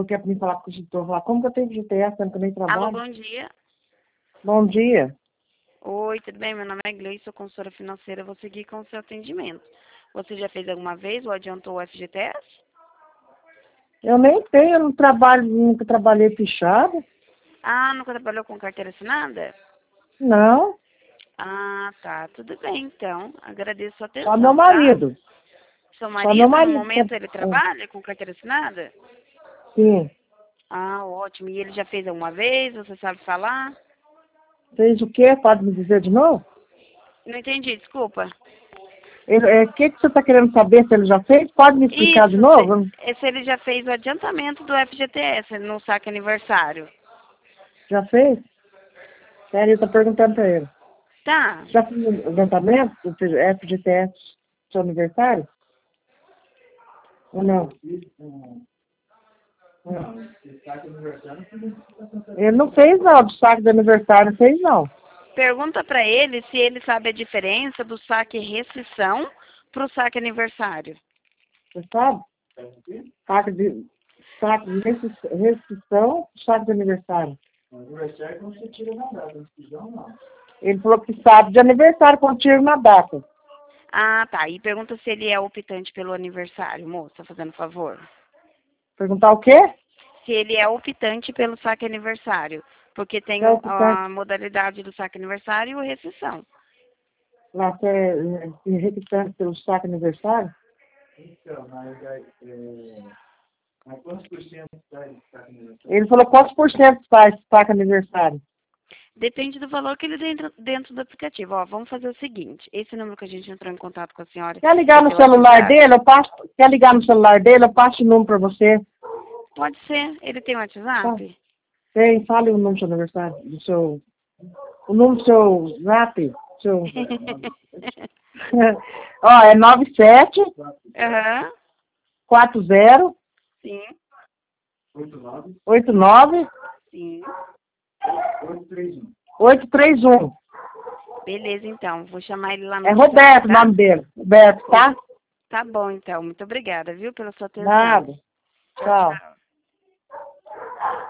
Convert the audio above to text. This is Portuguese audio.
falou que é para mim falar com o consultor. Falar, como que eu tenho FGTS, sendo que eu nem trabalho? Alô, bom dia. Bom dia. Oi, tudo bem? Meu nome é Gleice, sou consultora financeira. Vou seguir com o seu atendimento. Você já fez alguma vez ou adiantou o FGTS? Eu nem tenho, eu não trabalho, nunca trabalhei fichado. Ah, nunca trabalhou com carteira assinada? Não, Ah, tá. Tudo bem, então. Agradeço a sua só meu atenção, tá? marido. Seu Só meu marido, no marido. momento, ele trabalha com carteira assinada? Sim. Ah, ótimo. E ele já fez alguma vez? Você sabe falar? Fez o quê? Pode me dizer de novo? Não entendi, desculpa. O que você está querendo saber se ele já fez? Pode me explicar de Isso, novo? se ele já fez o adiantamento do FGTS no saque aniversário. Já fez? Peraí, eu estou perguntando para ele. Tá. Já fez o levantamento do FGTS do seu aniversário? Ou não? Não. Ele não fez não, do saque de aniversário não fez não. Pergunta pra ele se ele sabe a diferença do saque restrição pro saque aniversário. Você sabe? Saque de restrição, saque de aniversário. Aniversário quando você tira na data, restrição não. Ele falou que sabe de aniversário quando tira na data. Ah, tá. E pergunta se ele é optante pelo aniversário, moça, fazendo favor. Perguntar o quê? Se ele é optante pelo saque aniversário. Porque tem Se é optante. a modalidade do saque aniversário e o restrição. Lá que é repitante pelo saque aniversário? Então, mas quantos por cento faz saque aniversário? Ele falou quantos por cento faz saque aniversário? Depende do valor que ele tem dentro do aplicativo. Ó, vamos fazer o seguinte. Esse número que a gente entrou em contato com a senhora Quer ligar é no pelo celular WhatsApp? dele? Quer ligar no celular dele? Eu passo o número para você. Pode ser. Ele tem Tá. WhatsApp? Tem, fale o número do seu aniversário, o número do seu zap, seu, ó, é 97 Aham. 40 Sim. 89 Sim. 831. Beleza, então. Vou chamar ele lá no É WhatsApp, Roberto o tá? nome dele. Roberto, tá? Tá bom, então. Muito obrigada, viu, pela sua atenção. Nada. Tchau, Tchau. tchau.